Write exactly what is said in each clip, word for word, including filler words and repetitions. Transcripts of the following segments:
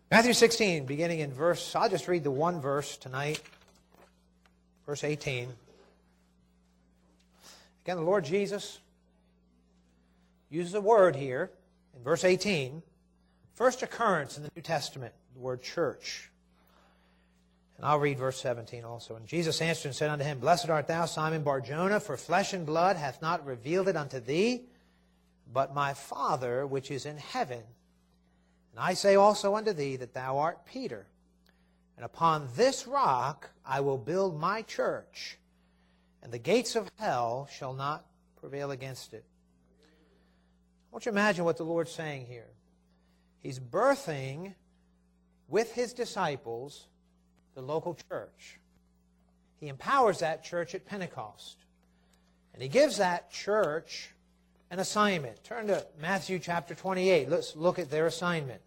Matthew sixteen, beginning in verse, I'll just read the one verse tonight, verse eighteen. Again, the Lord Jesus uses a word here in verse eighteen. First occurrence in the New Testament, the word church. And I'll read verse seventeen also. And Jesus answered and said unto him, Blessed art thou, Simon Bar-Jonah, for flesh and blood hath not revealed it unto thee, but my Father which is in heaven. And I say also unto thee that thou art Peter, and upon this rock I will build my church, and the gates of hell shall not prevail against it. I want you to imagine what the Lord's saying here. He's birthing with His disciples the local church. He empowers that church at Pentecost. And He gives that church an assignment. Turn to Matthew chapter twenty-eight. Let's look at their assignment.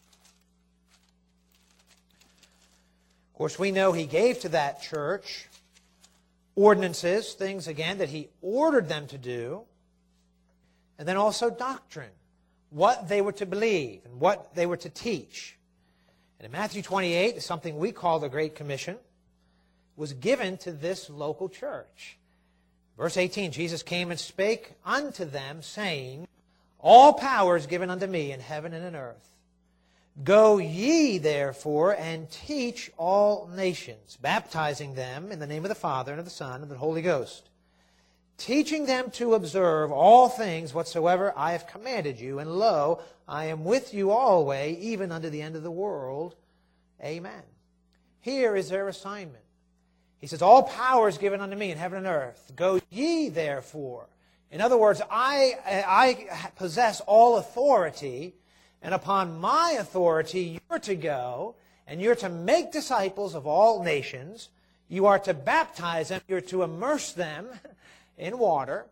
Of course, we know He gave to that church ordinances, things, again, that He ordered them to do, and then also doctrine, what they were to believe and what they were to teach. And in Matthew twenty-eight, something we call the Great Commission was given to this local church. Verse eighteen, Jesus came and spake unto them, saying, All power is given unto me in heaven and in earth. Go ye therefore and teach all nations, baptizing them in the name of the Father and of the Son and of the Holy Ghost, teaching them to observe all things whatsoever I have commanded you. And lo, I am with you always, even unto the end of the world. Amen. Here is their assignment. He says, All power is given unto me in heaven and earth. Go ye therefore. In other words, I, I possess all authority, and upon my authority you're to go, and you're to make disciples of all nations. You are to baptize them. You're to immerse them in water,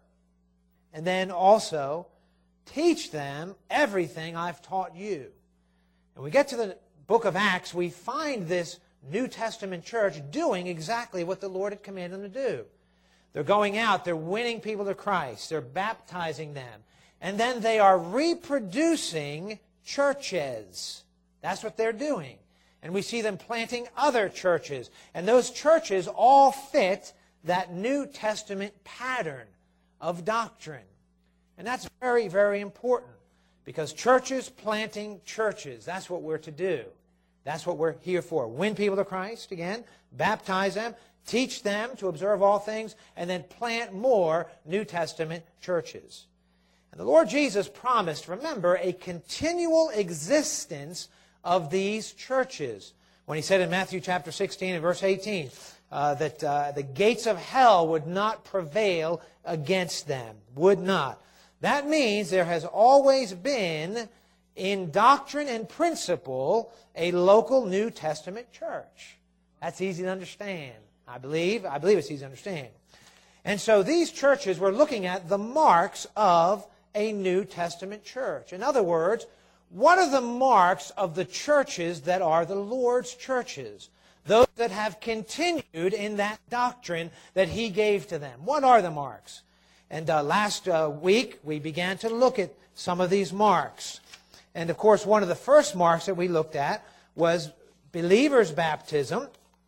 and then also teach them everything I've taught you. And we get to the book of Acts, we find this New Testament church doing exactly what the Lord had commanded them to do. They're going out, they're winning people to Christ, they're baptizing them, and then they are reproducing churches. That's what they're doing. And we see them planting other churches, and those churches all fit that New Testament pattern of doctrine. And that's very, very important, because churches planting churches, that's what we're to do. That's what we're here for. Win people to Christ, again, baptize them, teach them to observe all things, and then plant more New Testament churches. And the Lord Jesus promised, remember, a continual existence of these churches. When He said in Matthew chapter sixteen and verse eighteen, Uh, that uh, the gates of hell would not prevail against them. Would not. That means there has always been, in doctrine and principle, a local New Testament church. That's easy to understand, I believe. I believe it's easy to understand. And so these churches were looking at the marks of a New Testament church. In other words, what are the marks of the churches that are the Lord's churches? Those that have continued in that doctrine that He gave to them. What are the marks? And uh, last uh, week we began to look at some of these marks. And of course one of the first marks that we looked at was believers' baptism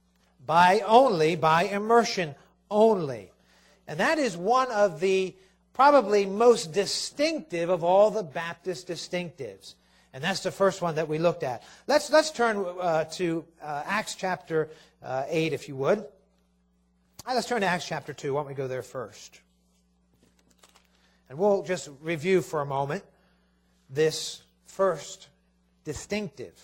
by only, by immersion only. And that is one of the probably most distinctive of all the Baptist distinctives. And that's the first one that we looked at. Let's, let's turn uh, to uh, Acts chapter uh, eight, if you would. All right, let's turn to Acts chapter two. Why don't we go there first? And we'll just review for a moment this first distinctive.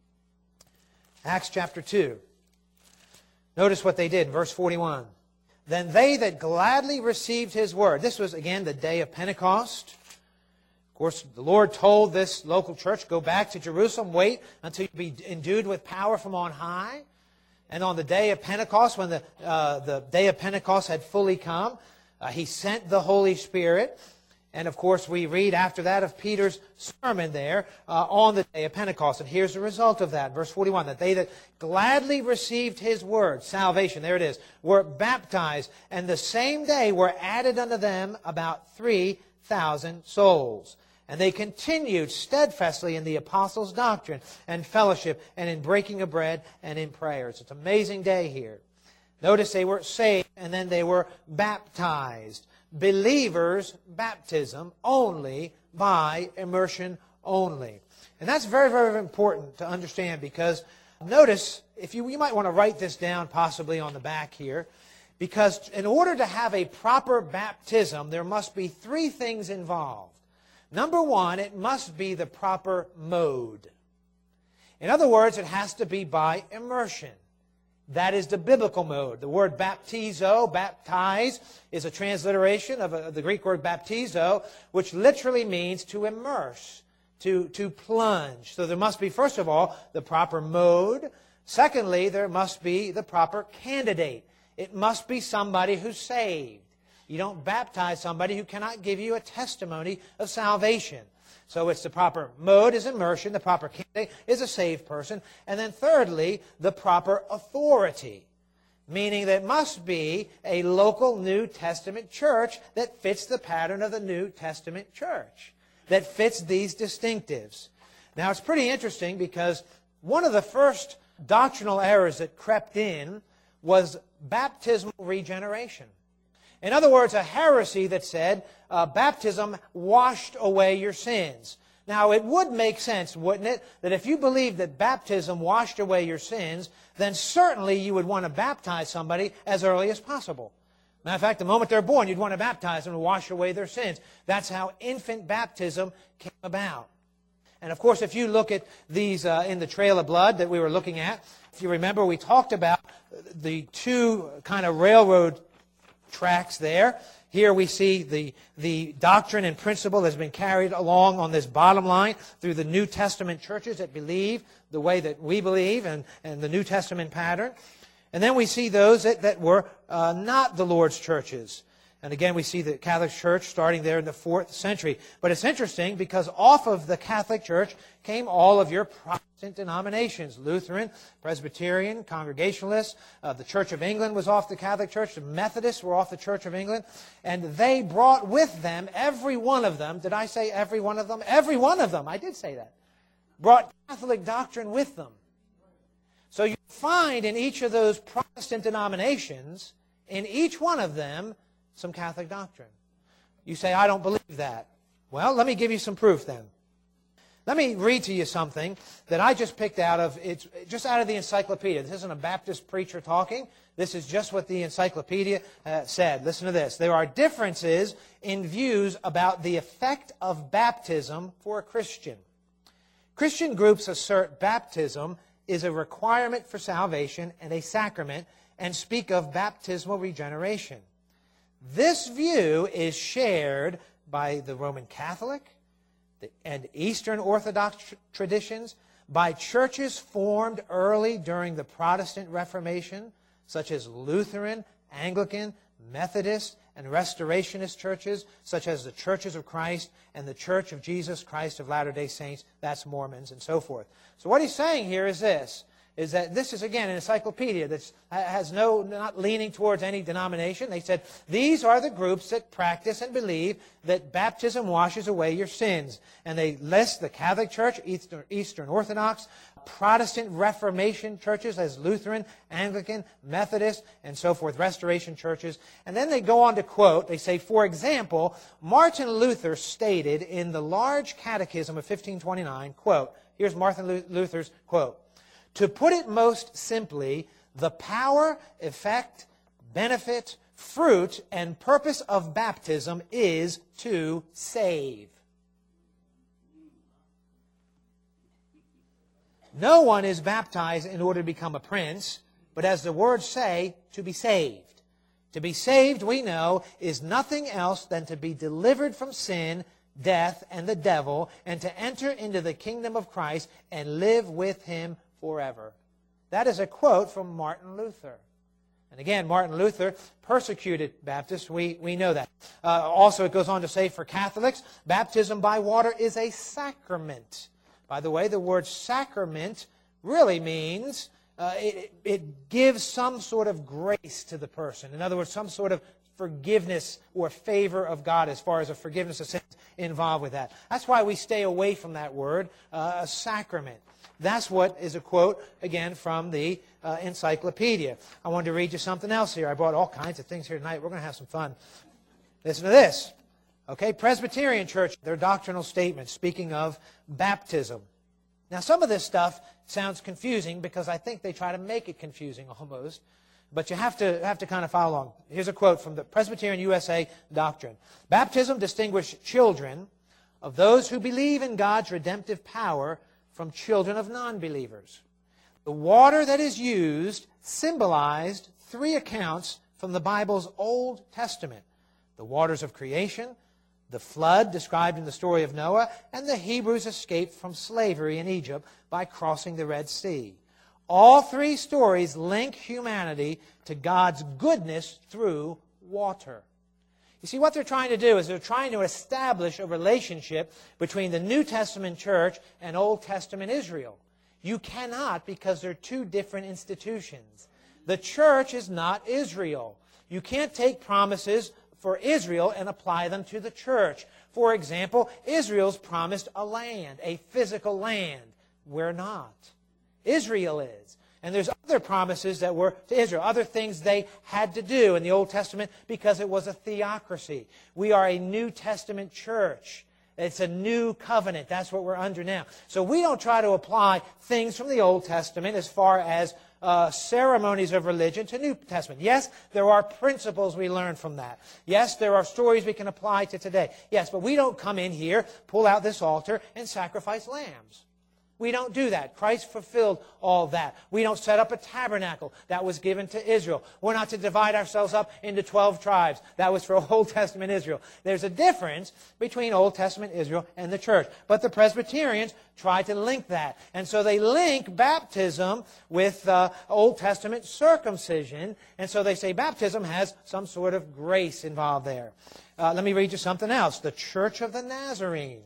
Acts chapter two. Notice what they did in verse forty-one. Then they that gladly received His word. This was, again, the day of Pentecost. Of course, the Lord told this local church, go back to Jerusalem, wait until you be endued with power from on high. And on the day of Pentecost, when the, uh, the day of Pentecost had fully come, uh, He sent the Holy Spirit. And of course, we read after that of Peter's sermon there uh, on the day of Pentecost. And here's the result of that. Verse forty-one, that they that gladly received His word, salvation, there it is, were baptized. And the same day were added unto them about three thousand souls. And they continued steadfastly in the apostles' doctrine and fellowship and in breaking of bread and in prayers. It's an amazing day here. Notice they were saved and then they were baptized. Believers' baptism only by immersion only. And that's very, very important to understand because notice, if you, you might want to write this down possibly on the back here, because in order to have a proper baptism, there must be three things involved. Number one, it must be the proper mode. In other words, it has to be by immersion. That is the biblical mode. The word baptizo, baptize, is a transliteration of, a, of the Greek word baptizo, which literally means to immerse, to, to plunge. So there must be, first of all, the proper mode. Secondly, there must be the proper candidate. It must be somebody who's saved. You don't baptize somebody who cannot give you a testimony of salvation. So it's the proper mode is immersion, the proper candidate is a saved person, and then thirdly, the proper authority, meaning that it must be a local New Testament church that fits the pattern of the New Testament church, that fits these distinctives. Now it's pretty interesting because one of the first doctrinal errors that crept in was baptismal regeneration. In other words, a heresy that said uh, baptism washed away your sins. Now, it would make sense, wouldn't it, that if you believed that baptism washed away your sins, then certainly you would want to baptize somebody as early as possible. Matter of fact, the moment they're born, you'd want to baptize them to wash away their sins. That's how infant baptism came about. And of course, if you look at these uh, in the Trail of Blood that we were looking at, if you remember, we talked about the two kind of railroad tracks there. Here we see the, the doctrine and principle has been carried along on this bottom line through the New Testament churches that believe the way that we believe and, and the New Testament pattern. And then we see those that, that were uh, not the Lord's churches. And again, we see the Catholic Church starting there in the fourth century. But it's interesting because off of the Catholic Church came all of your Protestant denominations. Lutheran, Presbyterian, Congregationalists. Uh, the Church of England was off the Catholic Church. The Methodists were off the Church of England. And they brought with them, every one of them, did I say every one of them? Every one of them, I did say that, brought Catholic doctrine with them. So you find in each of those Protestant denominations, in each one of them, some Catholic doctrine. You say, I don't believe that. Well, let me give you some proof then. Let me read to you something that I just picked out of, it's just out of the encyclopedia. This isn't a Baptist preacher talking. This is just what the encyclopedia uh, said. Listen to this. There are differences in views about the effect of baptism for a Christian. Christian groups assert baptism is a requirement for salvation and a sacrament and speak of baptismal regeneration. This view is shared by the Roman Catholic and Eastern Orthodox tr- traditions, by churches formed early during the Protestant Reformation, such as Lutheran, Anglican, Methodist, and Restorationist churches, such as the Churches of Christ and the Church of Jesus Christ of Latter-day Saints, that's Mormons, and so forth. So what he's saying here is this, is that this is, again, an encyclopedia that has no, not leaning towards any denomination. They said, these are the groups that practice and believe that baptism washes away your sins. And they list the Catholic Church, Eastern, Eastern Orthodox, Protestant Reformation churches as Lutheran, Anglican, Methodist, and so forth, Restoration churches. And then they go on to quote, they say, for example, Martin Luther stated in the Large Catechism of fifteen twenty-nine, quote, here's Martin Luther's quote, to put it most simply, the power, effect, benefit, fruit, and purpose of baptism is to save. No one is baptized in order to become a prince, but as the words say, to be saved. To be saved, we know, is nothing else than to be delivered from sin, death, and the devil, and to enter into the kingdom of Christ and live with Him forever. That is a quote from Martin Luther. And again, Martin Luther persecuted Baptists. We, we know that. Uh, also, it goes on to say for Catholics, baptism by water is a sacrament. By the way, the word sacrament really means uh, it, it gives some sort of grace to the person. In other words, some sort of forgiveness or favor of God as far as a forgiveness of sins involved with that. That's why we stay away from that word, uh, a sacrament. That's what is a quote, again, from the uh, encyclopedia. I wanted to read you something else here. I brought all kinds of things here tonight. We're going to have some fun. Listen to this. Okay, Presbyterian Church, their doctrinal statement, speaking of baptism. Now, some of this stuff sounds confusing because I think they try to make it confusing almost. But you have to, have to kind of follow along. Here's a quote from the Presbyterian U S A Doctrine. Baptism distinguishes children of those who believe in God's redemptive power from children of non-believers. The water that is used symbolized three accounts from the Bible's Old Testament. The waters of creation, the flood described in the story of Noah, and the Hebrews' escape from slavery in Egypt by crossing the Red Sea. All three stories link humanity to God's goodness through water. You see, what they're trying to do is they're trying to establish a relationship between the New Testament church and Old Testament Israel. You cannot, because they're two different institutions. The church is not Israel. You can't take promises for Israel and apply them to the church. For example, Israel's promised a land, a physical land. We're not. Israel is. And there's other promises that were to Israel, other things they had to do in the Old Testament because it was a theocracy. We are a New Testament church. It's a new covenant. That's what we're under now. So we don't try to apply things from the Old Testament as far as uh, ceremonies of religion to New Testament. Yes, there are principles we learn from that. Yes, there are stories we can apply to today. Yes, but we don't come in here, pull out this altar, and sacrifice lambs. We don't do that. Christ fulfilled all that. We don't set up a tabernacle. That was given to Israel. We're not to divide ourselves up into twelve tribes. That was for Old Testament Israel. There's a difference between Old Testament Israel and the church. But the Presbyterians try to link that. And so they link baptism with uh, Old Testament circumcision. And so they say baptism has some sort of grace involved there. Uh, let me read you something else. The Church of the Nazarene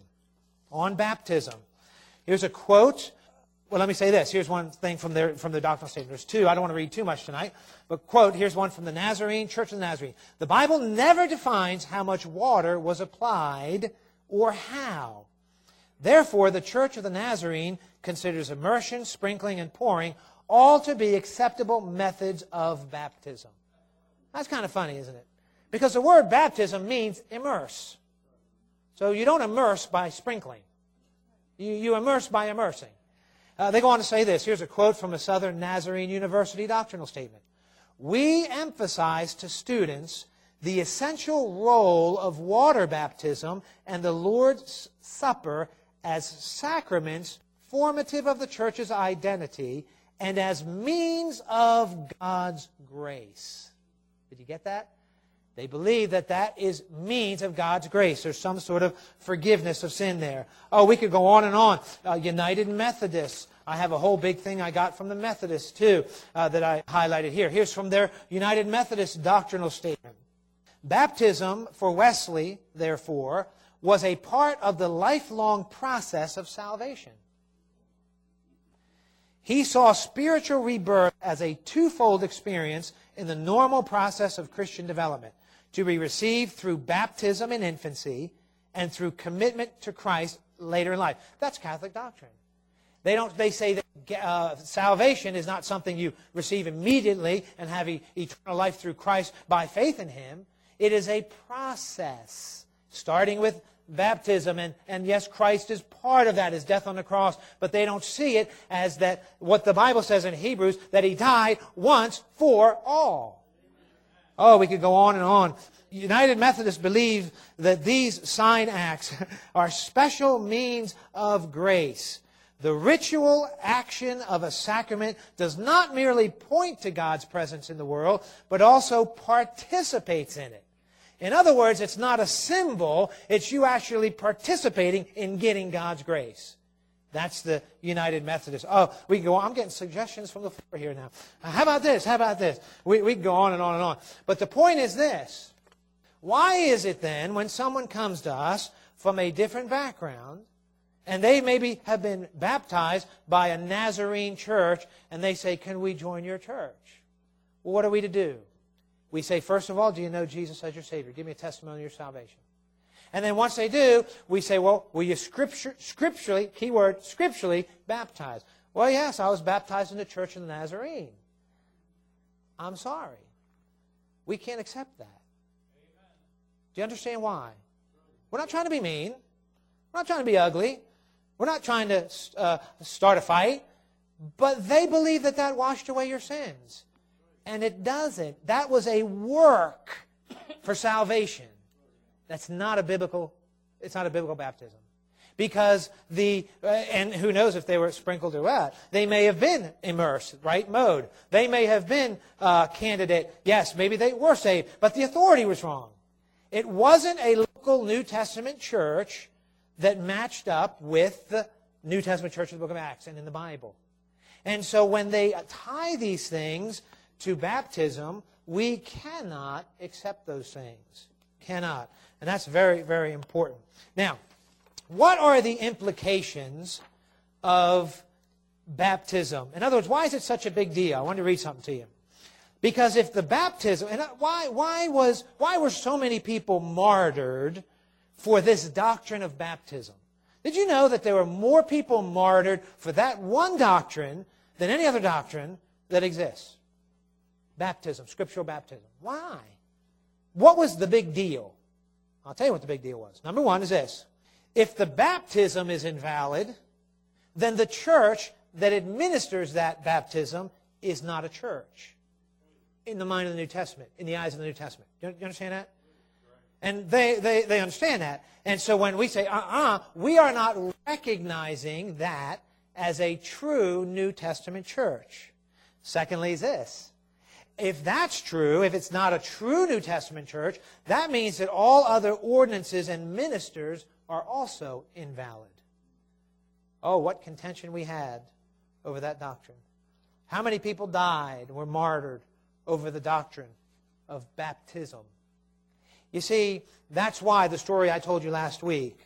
on baptism. Here's a quote. Well, let me say this. Here's one thing from their from the doctrinal statement. There's two. I don't want to read too much tonight. But quote, here's one from the Nazarene, Church of the Nazarene. The Bible never defines how much water was applied or how. Therefore, the Church of the Nazarene considers immersion, sprinkling, and pouring all to be acceptable methods of baptism. That's kind of funny, isn't it? Because the word baptism means immerse. So you don't immerse by sprinkling. You, you immerse by immersing. Uh, they go on to say this. Here's a quote from a Southern Nazarene University doctrinal statement. We emphasize to students the essential role of water baptism and the Lord's Supper as sacraments formative of the church's identity and as means of God's grace. Did you get that? They believe that that is means of God's grace. There's some sort of forgiveness of sin there. Oh, we could go on and on. Uh, United Methodists. I have a whole big thing I got from the Methodists, too, uh, that I highlighted here. Here's from their United Methodist doctrinal statement. Baptism for Wesley, therefore, was a part of the lifelong process of salvation. He saw spiritual rebirth as a twofold experience in the normal process of Christian development, to be received through baptism in infancy and through commitment to Christ later in life. That's Catholic doctrine. They don't. They say that uh, salvation is not something you receive immediately and have e- eternal life through Christ by faith in Him. It is a process, starting with baptism, and, and yes, Christ is part of that, His death on the cross, but they don't see it as that, what the Bible says in Hebrews, that He died once for all. Oh, we could go on and on. United Methodists believe that these sign acts are special means of grace. The ritual action of a sacrament does not merely point to God's presence in the world, but also participates in it. In other words, it's not a symbol, it's you actually participating in getting God's grace. That's the United Methodist. Oh, we can go on. I'm getting suggestions from the floor here now. How about this? How about this? We, we can go on and on and on. But the point is this. Why is it then when someone comes to us from a different background, and they maybe have been baptized by a Nazarene church, and they say, can we join your church? Well, what are we to do? We say, first of all, do you know Jesus as your Savior? Give me a testimony of your salvation. And then once they do, we say, well, were you scripture, scripturally, keyword, scripturally baptized? Well, yes, I was baptized in the Church of the Nazarene. I'm sorry. We can't accept that. Do you understand why? We're not trying to be mean. We're not trying to be ugly. We're not trying to uh, start a fight. But they believe that that washed away your sins. And it doesn't. That was a work for salvation. That's not a biblical, it's not a biblical baptism. Because the, uh, and who knows if they were sprinkled or what. They may have been immersed, right mode. They may have been uh, candidate. Yes, maybe they were saved, but the authority was wrong. It wasn't a local New Testament church that matched up with the New Testament church of the book of Acts and in the Bible. And so when they tie these things to baptism, we cannot accept those things. Cannot. And that's very, very important. Now, what are the implications of baptism? In other words, why is it such a big deal? I want to read something to you. Because if the baptism, and why, why, was, why were so many people martyred for this doctrine of baptism? Did you know that there were more people martyred for that one doctrine than any other doctrine that exists? Baptism, scriptural baptism. Why? What was the big deal? I'll tell you what the big deal was. Number one is this. If the baptism is invalid, then the church that administers that baptism is not a church in the mind of the New Testament, in the eyes of the New Testament. Do you understand that? And they, they, they understand that. And so when we say, uh-uh, we are not recognizing that as a true New Testament church. Secondly is this. If that's true, if it's not a true New Testament church, that means that all other ordinances and ministers are also invalid. Oh, what contention we had over that doctrine. How many people died, were martyred over the doctrine of baptism? You see, that's why the story I told you last week,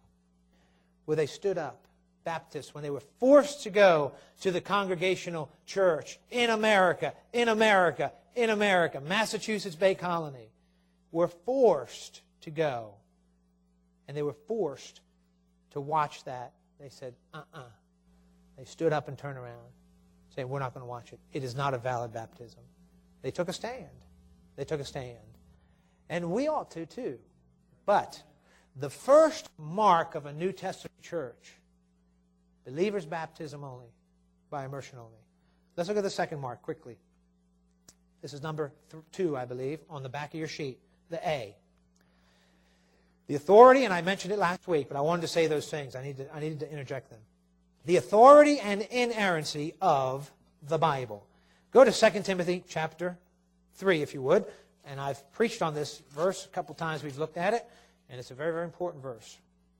where they stood up, Baptists, when they were forced to go to the Congregational Church in America, in America, in America, Massachusetts Bay Colony, were forced to go. And they were forced to watch that. They said, uh-uh. They stood up and turned around, saying, we're not going to watch it. It is not a valid baptism. They took a stand. They took a stand. And we ought to, too. But the first mark of a New Testament church, believer's baptism only, by immersion only. Let's look at the second mark quickly. This is number th- two, I believe, on the back of your sheet, the A. The authority, and I mentioned it last week, but I wanted to say those things. I need to, I needed to interject them. The authority and inerrancy of the Bible. Go to Second Timothy chapter three, if you would. And I've preached on this verse a couple times. We've looked at it, and it's a very, very important verse.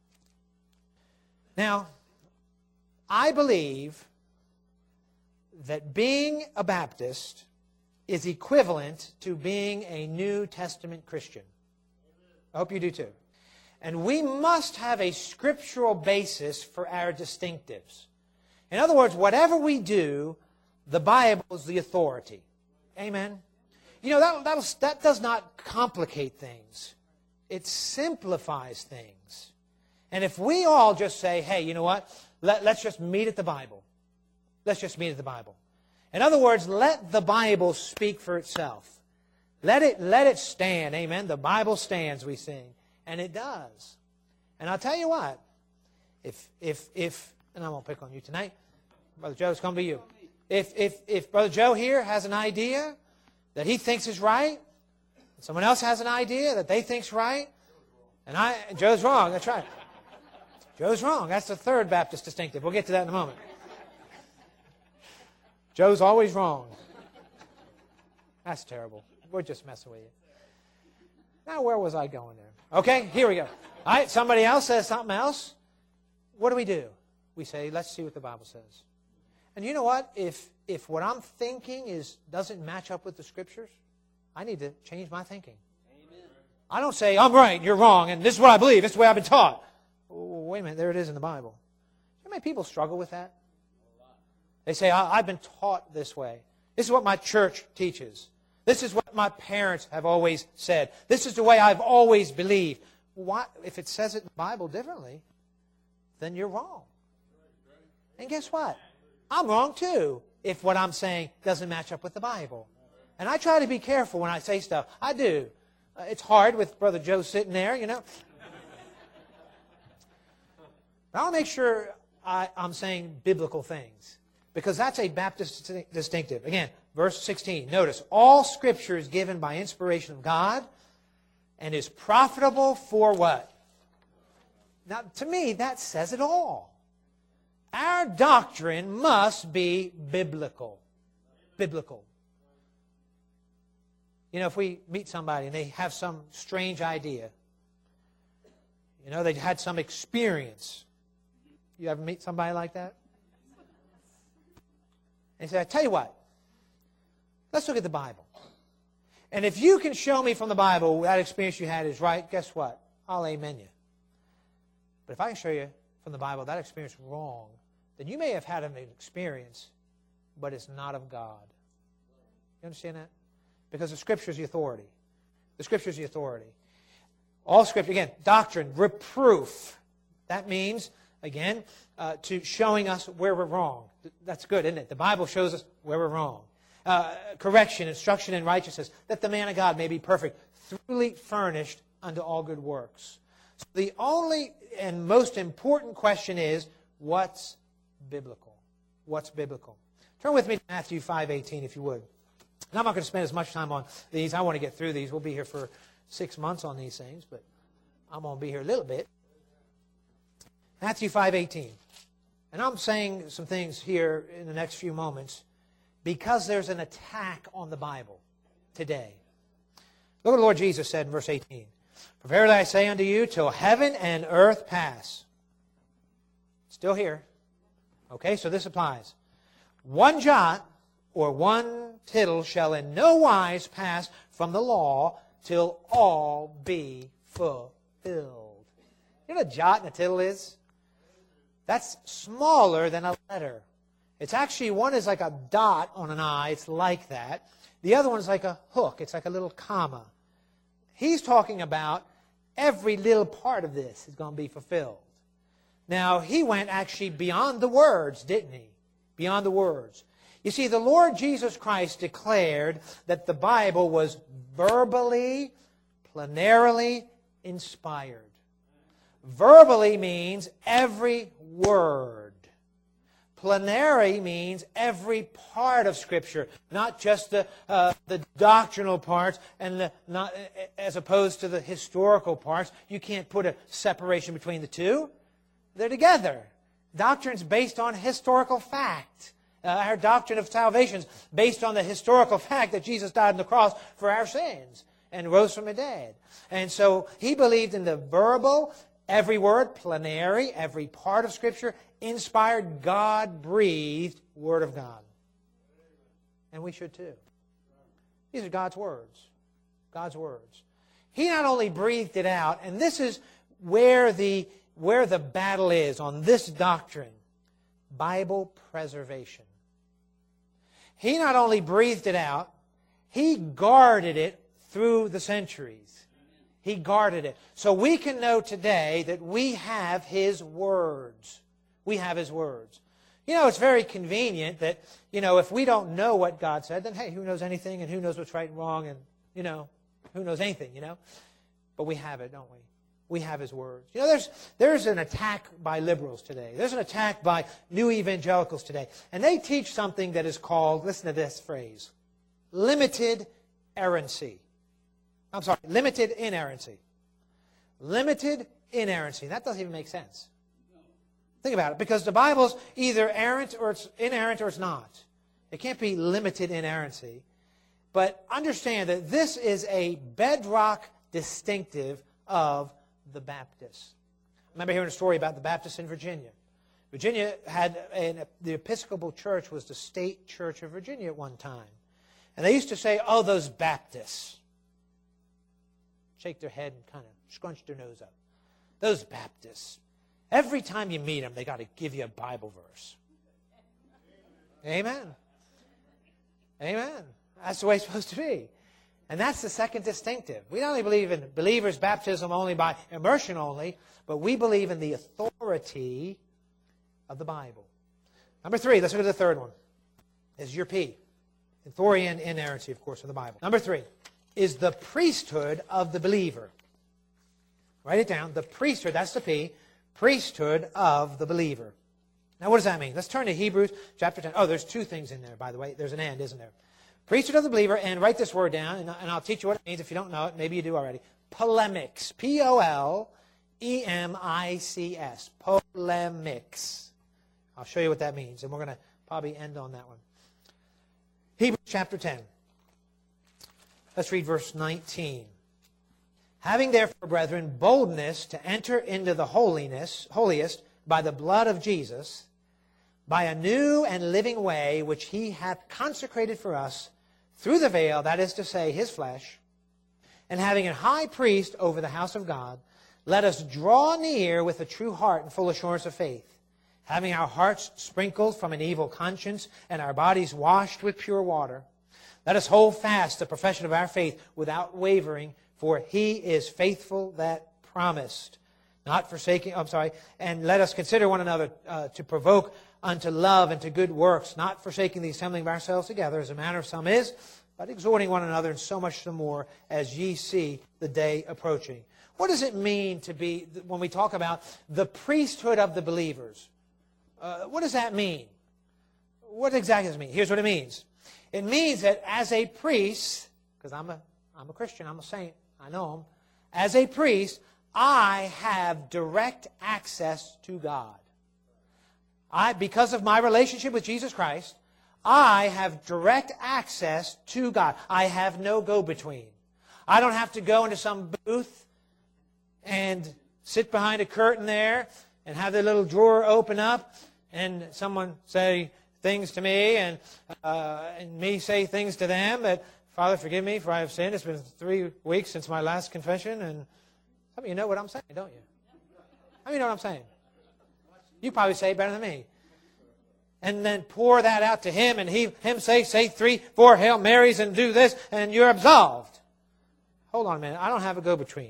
Now, I believe that being a Baptist is equivalent to being a New Testament Christian. I hope you do too. And we must have a scriptural basis for our distinctives. In other words, whatever we do, the Bible is the authority. Amen? You know, that, that'll, that does not complicate things. It simplifies things. And if we all just say, hey, you know what? Let, let's just meet at the Bible. Let's just meet at the Bible. In other words, let the Bible speak for itself. Let it, let it stand. Amen? The Bible stands, we sing. And it does. And I'll tell you what. If, if, if, and I won't pick on you tonight. Brother Joe, it's going to be you. If, if, if Brother Joe here has an idea that he thinks is right, and someone else has an idea that they think's right, and I, Joe's wrong. That's right. Joe's wrong. That's the third Baptist distinctive. We'll get to that in a moment. Joe's always wrong. That's terrible. We're just messing with you. Now, where was I going there? Okay, here we go. All right, somebody else says something else. What do we do? We say, let's see what the Bible says. And you know what? If if what I'm thinking is doesn't match up with the Scriptures, I need to change my thinking. Amen. I don't say, I'm right, you're wrong, and this is what I believe, this is the way I've been taught. Oh, wait a minute, there it is in the Bible. How many people struggle with that? They say, I've been taught this way. This is what my church teaches. This is what my parents have always said. This is the way I've always believed. Why, if it says it in the Bible differently, then you're wrong. And guess what? I'm wrong too if what I'm saying doesn't match up with the Bible. And I try to be careful when I say stuff. I do. Uh, it's hard with Brother Joe sitting there, you know. But I'll make sure I, I'm saying biblical things, because that's a Baptist distinctive. Again, verse sixteen. Notice, all Scripture is given by inspiration of God and is profitable for what? Now, to me, that says it all. Our doctrine must be biblical. Biblical. You know, if we meet somebody and they have some strange idea, you know, they had some experience. You ever meet somebody like that? And say, I tell you what, let's look at the Bible. And if you can show me from the Bible that experience you had is right, guess what? I'll amen you. But if I can show you from the Bible that experience is wrong, then you may have had an experience, but it's not of God. You understand that? Because the Scripture is the authority. The Scripture is the authority. All Scripture, again, doctrine, reproof. That means, again, uh, to showing us where we're wrong. That's good, isn't it? The Bible shows us where we're wrong. Uh, correction, instruction in righteousness, that the man of God may be perfect, thoroughly furnished unto all good works. So the only and most important question is, what's biblical? What's biblical? Turn with me to Matthew five eighteen, if you would. And I'm not going to spend as much time on these. I want to get through these. We'll be here for six months on these things, but I'm going to be here a little bit. Matthew five eighteen. And I'm saying some things here in the next few moments because there's an attack on the Bible today. Look what the Lord Jesus said in verse eighteen. For verily I say unto you, till heaven and earth pass. Still here. Okay, so this applies. One jot or one tittle shall in no wise pass from the law till all be fulfilled. You know what a jot and a tittle is? That's smaller than a letter. It's actually, one is like a dot on an I. It's like that. The other one is like a hook. It's like a little comma. He's talking about every little part of this is going to be fulfilled. Now, he went actually beyond the words, didn't he? Beyond the words. You see, the Lord Jesus Christ declared that the Bible was verbally, plenarily inspired. Verbally means every word. Plenary means every part of Scripture, not just the uh, the doctrinal parts, and the, not as opposed to the historical parts. You can't put a separation between the two. They're together. Doctrine's based on historical fact. Uh, our doctrine of salvation is based on the historical fact that Jesus died on the cross for our sins and rose from the dead. And so he believed in the verbal, every word, plenary, every part of Scripture, inspired, God-breathed Word of God. And we should too. These are God's words. God's words. He not only breathed it out, and this is where the, where the battle is on this doctrine, Bible preservation. He not only breathed it out, He guarded it through the centuries. He guarded it. So we can know today that we have His words. We have His words. You know, it's very convenient that, you know, if we don't know what God said, then hey, who knows anything and who knows what's right and wrong and, you know, who knows anything, you know? But we have it, don't we? We have His words. You know, there's, there's an attack by liberals today. There's an attack by new evangelicals today. And they teach something that is called, listen to this phrase, limited errancy. I'm sorry, limited inerrancy. Limited inerrancy. That doesn't even make sense. Think about it. Because the Bible's either errant or it's inerrant or it's not. It can't be limited inerrancy. But understand that this is a bedrock distinctive of the Baptists. I remember hearing a story about the Baptists in Virginia. Virginia had, an, the Episcopal Church was the state church of Virginia at one time. And they used to say, oh, those Baptists. Shake their head and kind of scrunch their nose up. Those Baptists. Every time you meet them, they got to give you a Bible verse. Amen. Amen. That's the way it's supposed to be. And that's the second distinctive. We not only believe in believers' baptism only by immersion only, but we believe in the authority of the Bible. Number three, let's look at the third one. Is your P. Authority and inerrancy, of course, of the Bible. Number three is the priesthood of the believer. Write it down. The priesthood, that's the P. Priesthood of the believer. Now, what does that mean? Let's turn to Hebrews chapter ten. Oh, there's two things in there, by the way. There's an and, isn't there? Priesthood of the believer, and write this word down, and I'll teach you what it means if you don't know it. Maybe you do already. Polemics. P O L E M I C S. Polemics. I'll show you what that means, and we're going to probably end on that one. Hebrews chapter ten. Let's read verse nineteen. Having therefore, brethren, boldness to enter into the holiness, holiest by the blood of Jesus, by a new and living way which he hath consecrated for us through the veil, that is to say, his flesh, and having a high priest over the house of God, let us draw near with a true heart and full assurance of faith, having our hearts sprinkled from an evil conscience and our bodies washed with pure water. Let us hold fast the profession of our faith without wavering, for he is faithful that promised. Not forsaking, I'm sorry, and let us consider one another uh, to provoke unto love and to good works, not forsaking the assembling of ourselves together, as a manner of some is, but exhorting one another, and so much the more as ye see the day approaching. What does it mean to be, when we talk about the priesthood of the believers? Uh, what does that mean? What exactly does it mean? Here's what it means. It means that as a priest, because I'm a, I'm a Christian, I'm a saint, I know him, as a priest, I have direct access to God. I, because of my relationship with Jesus Christ, I have direct access to God. I have no go-between. I don't have to go into some booth and sit behind a curtain there and have the little drawer open up and someone say things to me and, uh, and me say things to them that, Father, forgive me for I have sinned. It's been three weeks since my last confession. And some of you know what I'm saying, don't you? I mean, you know what I'm saying? You probably say it better than me. And then pour that out to him, and he, him say, say three, four Hail Marys and do this, and you're absolved. Hold on a minute. I don't have a go-between.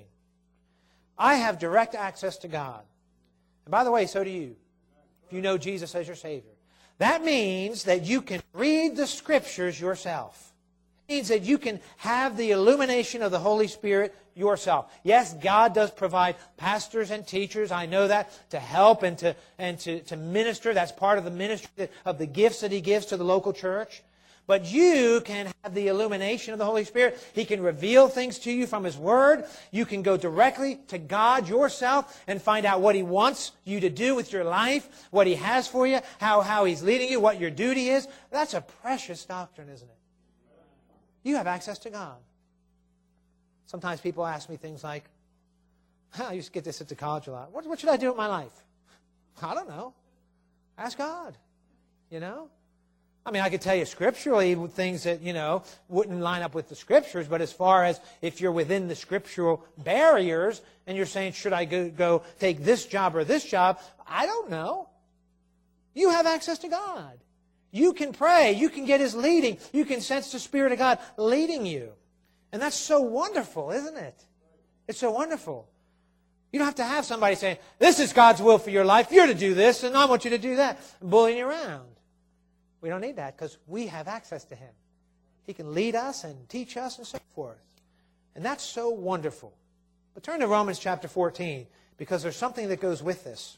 I have direct access to God. And by the way, so do you, if you know Jesus as your Savior. That means that you can read the Scriptures yourself. It means that you can have the illumination of the Holy Spirit yourself. Yes, God does provide pastors and teachers, I know that, to help and to and to, to minister. That's part of the ministry of the gifts that He gives to the local church. But you can have the illumination of the Holy Spirit. He can reveal things to you from His Word. You can go directly to God yourself and find out what He wants you to do with your life, what He has for you, how, how He's leading you, what your duty is. That's a precious doctrine, isn't it? You have access to God. Sometimes people ask me things like, I used to get this at the college a lot. What, what should I do with my life? I don't know. Ask God. You know? I mean, I could tell you scripturally things that, you know, wouldn't line up with the Scriptures, but as far as if you're within the scriptural barriers and you're saying, should I go, go take this job or this job? I don't know. You have access to God. You can pray. You can get His leading. You can sense the Spirit of God leading you. And that's so wonderful, isn't it? It's so wonderful. You don't have to have somebody saying, this is God's will for your life. You're to do this, and I want you to do that. Bullying you around. We don't need that because we have access to Him. He can lead us and teach us and so forth. And that's so wonderful. But turn to Romans chapter fourteen because there's something that goes with this.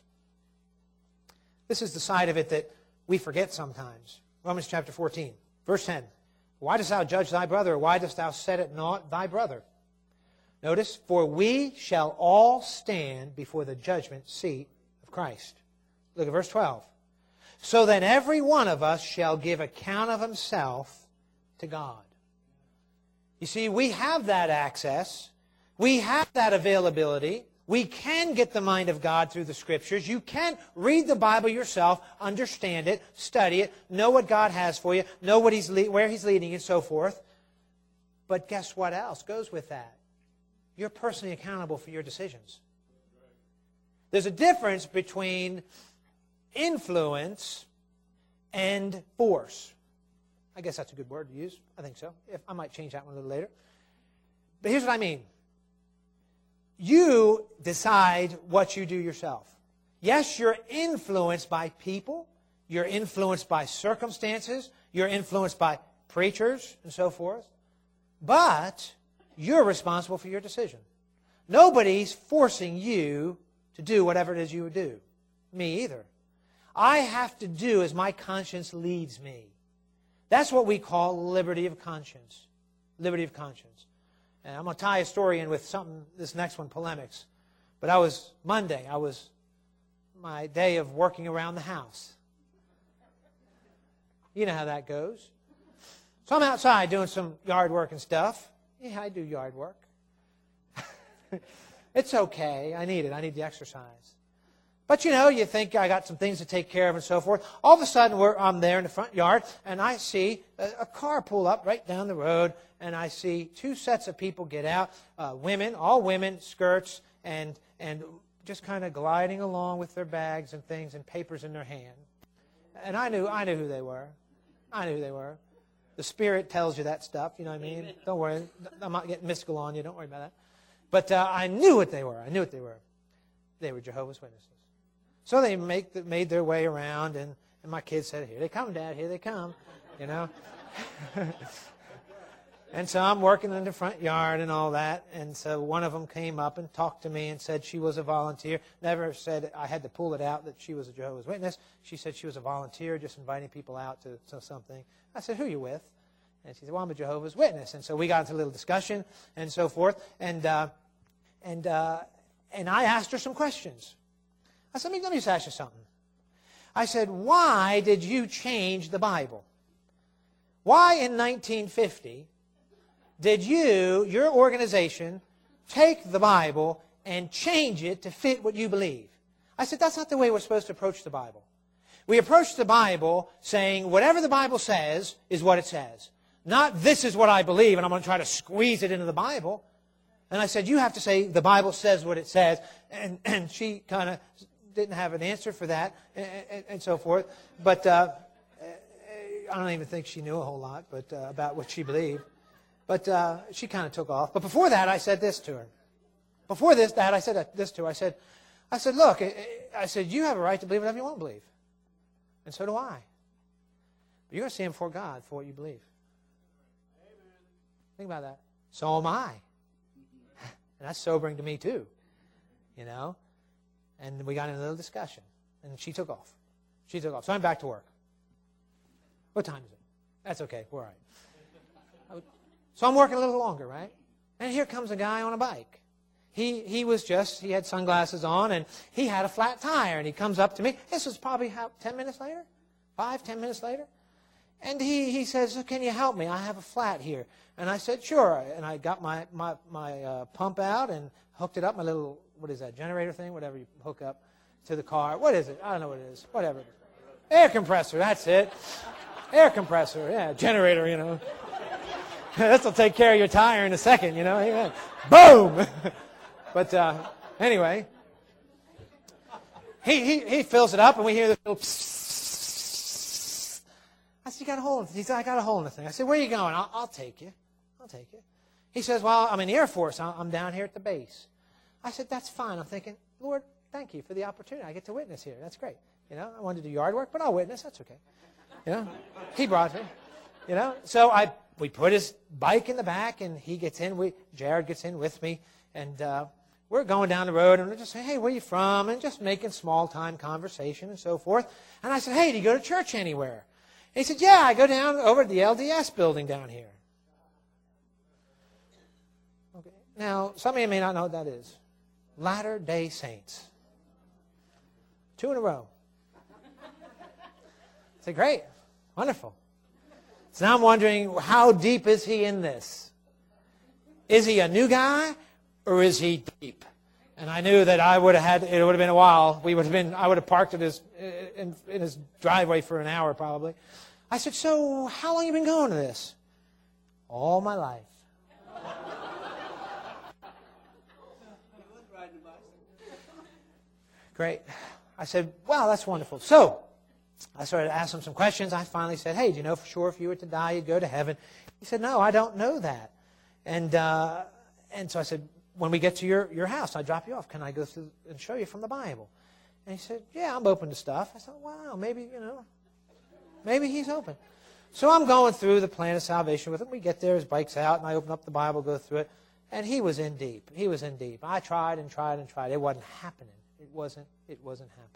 This is the side of it that we forget sometimes. Romans chapter fourteen, verse ten. Why dost thou judge thy brother, or why dost thou set at naught thy brother? Notice, for we shall all stand before the judgment seat of Christ. Look at verse twelve. So then every one of us shall give account of himself to God. You see, we have that access. We have that availability. We can get the mind of God through the Scriptures. You can read the Bible yourself, understand it, study it, know what God has for you, know what He's le- where He's leading you, and so forth. But guess what else goes with that? You're personally accountable for your decisions. There's a difference between influence and force. I guess that's a good word to use. I think so. If, I might change that one a little later. But here's what I mean. You decide what you do yourself. Yes, you're influenced by people. You're influenced by circumstances. You're influenced by preachers and so forth. But you're responsible for your decision. Nobody's forcing you to do whatever it is you would do. Me either. I have to do as my conscience leads me. That's what we call liberty of conscience. Liberty of conscience. And I'm going to tie a story in with something, this next one, polemics. But I was, Monday, I was, my day of working around the house. You know how that goes. So I'm outside doing some yard work and stuff. Yeah, I do yard work. It's okay. I need it. I need the exercise. But, you know, you think I got some things to take care of and so forth. All of a sudden, we're, I'm there in the front yard, and I see a, a car pull up right down the road, and I see two sets of people get out, uh, women, all women, skirts, and and just kind of gliding along with their bags and things and papers in their hand. And I knew I knew who they were. I knew who they were. The Spirit tells you that stuff, you know what I mean? Don't worry. I'm not getting mystical on you. Don't worry about that. But uh, I knew what they were. I knew what they were. They were Jehovah's Witnesses. So they make the, made their way around, and, and my kids said, "Here they come, Dad, here they come," you know. And so I'm working in the front yard and all that, and so one of them came up and talked to me and said she was a volunteer. Never said I had to pull it out that she was a Jehovah's Witness. She said she was a volunteer, just inviting people out to, to something. I said, "Who are you with?" And she said, "Well, I'm a Jehovah's Witness." And so we got into a little discussion and so forth, and uh, and uh, and I asked her some questions. I said, let me, let me just ask you something. I said, why did you change the Bible? Why in nineteen fifty did you, your organization, take the Bible and change it to fit what you believe? I said, that's not the way we're supposed to approach the Bible. We approach the Bible saying whatever the Bible says is what it says. Not this is what I believe and I'm going to try to squeeze it into the Bible. And I said, you have to say the Bible says what it says. And, and she kind of didn't have an answer for that and, and, and so forth. But uh, I don't even think she knew a whole lot but uh, about what she believed. But uh, she kind of took off. But before that, I said this to her. Before this, that I said this to her. I said, I said, look, I said, you have a right to believe whatever you want to believe. And so do I. But you're going to stand before God for what you believe. Amen. Think about that. So am I. And that's sobering to me too. You know? And we got in a little discussion. And she took off. She took off. So I'm back to work. What time is it? That's okay. We're all right. So I'm working a little longer, right? And here comes a guy on a bike. He he was just, he had sunglasses on, and he had a flat tire. And he comes up to me. This was probably how, ten minutes later? Five, ten minutes later? And he, he says, can you help me? I have a flat here. And I said, sure. And I got my, my, my uh, pump out and hooked it up, my little, what is that, generator thing? Whatever you hook up to the car. What is it? I don't know what it is. Whatever. Air compressor, that's it. Air compressor, yeah, generator, you know. This will take care of your tire in a second, you know. Yeah. Boom! But uh, anyway, he, he he fills it up, and we hear this little psst. I said, you got a hole in it. He said, I got a hole in the thing. I said, where are you going? I'll, I'll take you. I'll take you. He says, well, I'm in the Air Force. I'm down here at the base. I said, that's fine. I'm thinking, Lord, thank you for the opportunity. I get to witness here. That's great. You know, I wanted to do yard work, but I'll witness. That's okay. You know, he brought me. You know, so I we put his bike in the back, and he gets in. We Jared gets in with me, and uh, we're going down the road, and we're just saying, hey, where are you from? And just making small-time conversation and so forth. And I said, hey, do you go to church anywhere? And he said, yeah, I go down over to the L D S building down here. Okay. Now, some of you may not know what that is. Latter-day Saints. Two in a row. I said, great, wonderful. So now I'm wondering, how deep is he in this? Is he a new guy, or is he deep? And I knew that I would have had, it would have been a while. We would have been, I would have parked at his, in, in his driveway for an hour probably. I said, so how long have you been going to this? All my life. Great. I said, wow, that's wonderful. So I started to ask him some questions. I finally said, hey, do you know for sure if you were to die, you'd go to heaven? He said, no, I don't know that. And uh, and so I said, when we get to your, your house, I drop you off. Can I go through and show you from the Bible? And he said, yeah, I'm open to stuff. I said, wow, maybe, you know, maybe he's open. So I'm going through the plan of salvation with him. We get there, his bike's out, and I open up the Bible, go through it. And he was in deep. He was in deep. I tried and tried and tried. It wasn't happening. It wasn't, it wasn't happening.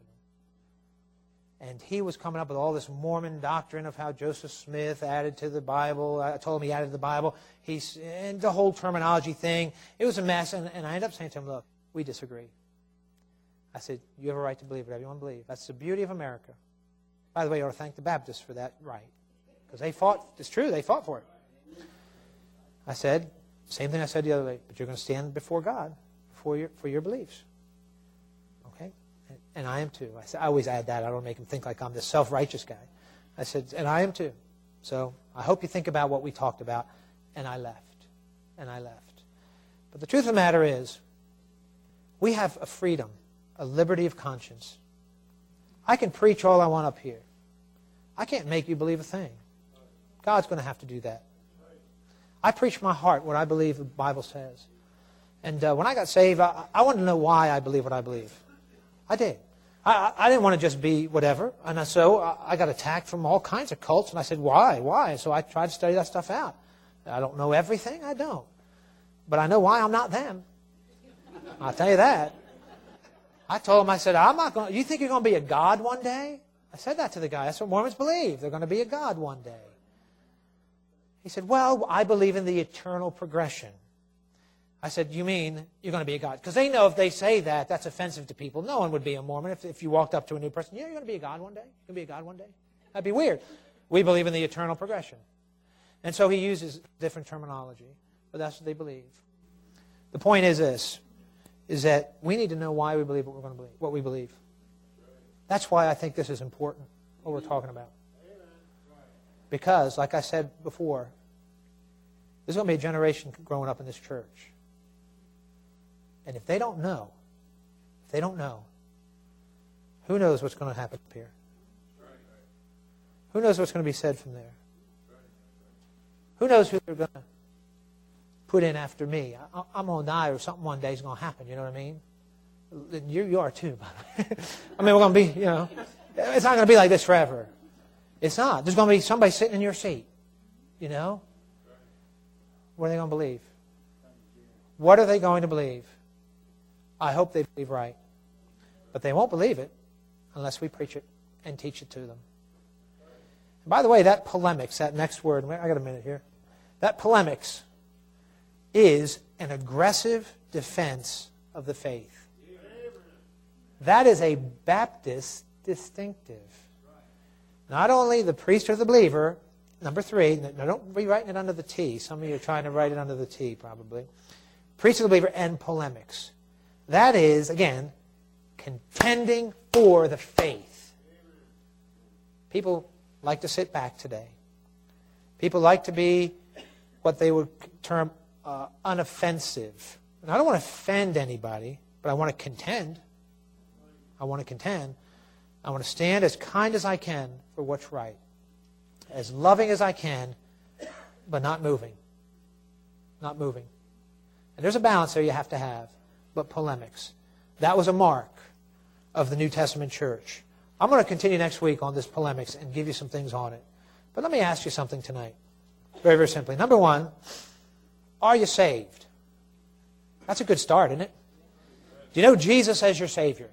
And he was coming up with all this Mormon doctrine of how Joseph Smith added to the Bible. I told him he added to the Bible. He's, and the whole terminology thing. It was a mess. And, and I ended up saying to him, look, we disagree. I said, you have a right to believe whatever you want to believe. That's the beauty of America. By the way, you ought to thank the Baptists for that right. Because they fought, it's true, they fought for it. I said, same thing I said the other day, but you're going to stand before God for your, for your beliefs. Okay? And, and I am too. I, said, I always add that. I don't make him think like I'm this self-righteous guy. I said, and I am too. So I hope you think about what we talked about. And I left. And I left. But the truth of the matter is, we have a freedom, a liberty of conscience. I can preach all I want up here. I can't make you believe a thing. God's going to have to do that. I preach my heart, what I believe the Bible says. And uh, when I got saved, I, I wanted to know why I believe what I believe. I did. I, I didn't want to just be whatever. And so I, I got attacked from all kinds of cults. And I said, why? Why? So I tried to study that stuff out. I don't know everything. I don't. But I know why I'm not them. I'll tell you that. I told him, I said, I'm not going. You think you're going to be a God one day? I said that to the guy. That's what Mormons believe. They're going to be a God one day. He said, well, I believe in the eternal progression. I said, you mean you're going to be a God? Because they know if they say that, that's offensive to people. No one would be a Mormon if, if you walked up to a new person. Yeah, you're going to be a God one day? You're going to be a God one day? That'd be weird. We believe in the eternal progression. And so he uses different terminology, but that's what they believe. The point is this, is that we need to know why we believe what we're going to believe, what we believe. That's why I think this is important, what we're talking about. Because, like I said before, there's going to be a generation growing up in this church. And if they don't know, if they don't know, who knows what's going to happen up here? Who knows what's going to be said from there? Who knows who they're going to put in after me? I, I'm going to die or something one day is going to happen, you know what I mean? You, you are too, by the way. I mean, we're going to be, you know, it's not going to be like this forever. It's not. There's going to be somebody sitting in your seat, you know? What are they going to believe? What are they going to believe? I hope they believe right. But they won't believe it unless we preach it and teach it to them. And by the way, that polemics, that next word, I got a minute here. That polemics is an aggressive defense of the faith. That is a Baptist distinctive. Not only the priest or the believer, number three, now don't be writing it under the T. Some of you are trying to write it under the T, probably. Priest or the believer and polemics. That is, again, contending for the faith. People like to sit back today. People like to be what they would term uh, unoffensive. And I don't want to offend anybody, but I want to contend. I want to contend. I want to stand as kind as I can for what's right. As loving as I can, but not moving. Not moving. And there's a balance there you have to have. But polemics. That was a mark of the New Testament church. I'm going to continue next week on this polemics and give you some things on it. But let me ask you something tonight. Very, very simply. Number one, are you saved? That's a good start, isn't it? Do you know Jesus as your Savior?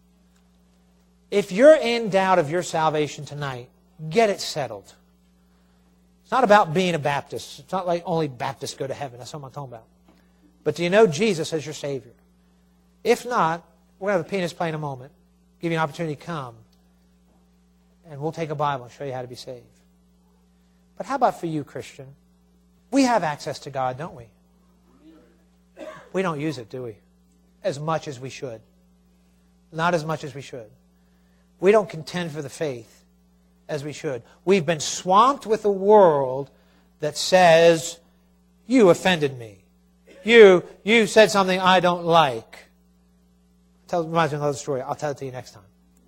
If you're in doubt of your salvation tonight, get it settled. It's not about being a Baptist. It's not like only Baptists go to heaven. That's what I'm talking about. But do you know Jesus as your Savior? If not, we're going to have a pianist play in a moment. Give you an opportunity to come. And we'll take a Bible and show you how to be saved. But how about for you, Christian? We have access to God, don't we? We don't use it, do we? As much as we should. Not as much as we should. We don't contend for the faith as we should. We've been swamped with a world that says, you offended me. You, you said something I don't like. Tell, reminds me of another story. I'll tell it to you next time.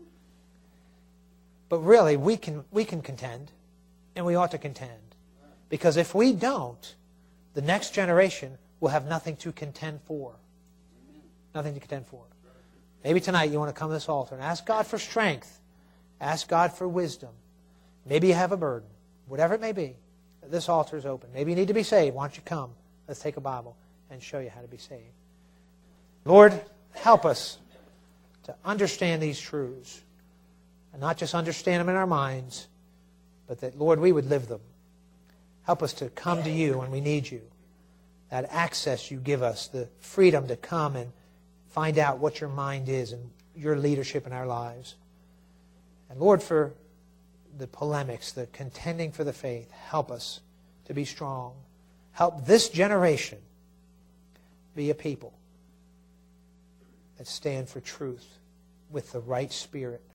But really, we can, we can contend, and we ought to contend. Because if we don't, the next generation will have nothing to contend for. Nothing to contend for. Maybe tonight you want to come to this altar and ask God for strength. Ask God for wisdom. Maybe you have a burden. Whatever it may be, this altar is open. Maybe you need to be saved. Why don't you come? Let's take a Bible and show you how to be saved. Lord, help us to understand these truths. And not just understand them in our minds, but that, Lord, we would live them. Help us to come to you when we need you. That access you give us, the freedom to come and find out what your mind is and your leadership in our lives. And Lord, for the polemics, the contending for the faith, help us to be strong. Help this generation be a people that stand for truth with the right spirit.